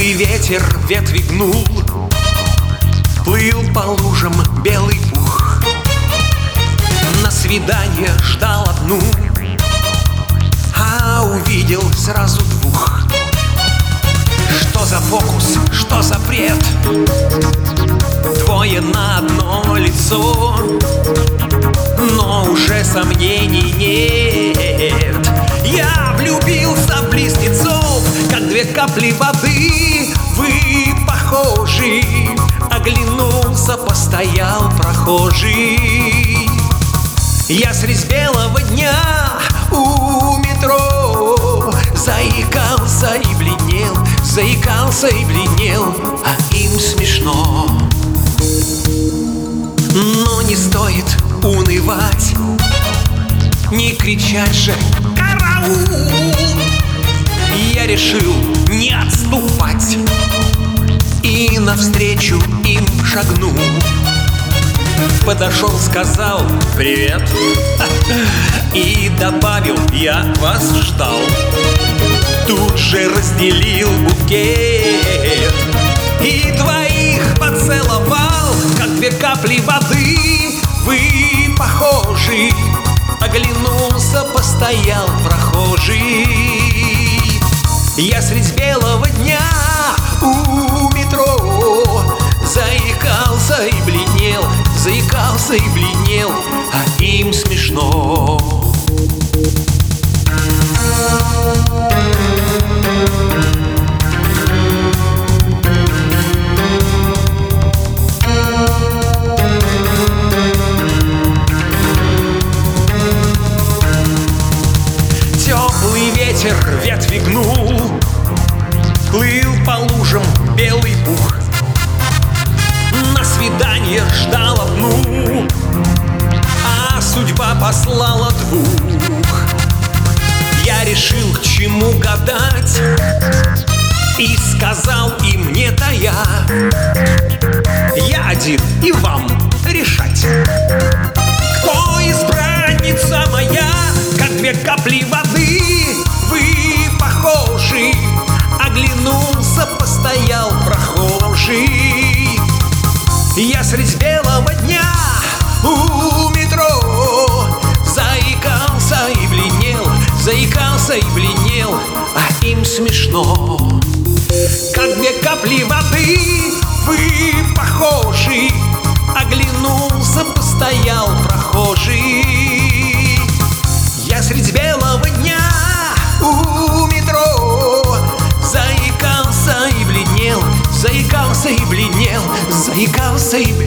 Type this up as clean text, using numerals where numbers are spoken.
Теплый ветер ветви гнул, плыл по лужам белый пух. На свидание ждал одну, а увидел сразу двух. Что за фокус, что за бред? Двое на одно лицо, но уже сомнений нет. Я влюбился в близнецов, как две капли воды. Вы похожи. Оглянулся, постоял прохожий. Я средь белого дня у метро заикался и бледнел, заикался и бледнел, а им смешно. Но не стоит унывать, не кричать же «караул!» Я решил не отступать и навстречу им шагнул. Подошел, сказал «привет» и добавил «я вас ждал». Тут же разделил букет и двоих поцеловал, как две капли воды. Вы похожи. Оглянулся, постоял прохожий. Я средь белого дня у метро заикался и бледнел, заикался и бледнел, а им смешно. Теплый ветер ветви гнул, плыл по лужам белый пух. На свидание ждал одну, а судьба послала двух. Я решил, к чему гадать, и сказал им не тая: я один, и вам решать. Кто избранница моя, как две капли воды. Вы похожи. Оглянулся, постоял прохожий. Я средь белого дня у метро заикался и бледнел, заикался и бледнел, а им смешно. Как две капли воды вы похожи. Оглянулся, постоял прохожий. Я средь белого дня у метро заикался и бледнел, заикался и бледнел, заикался и бледнел.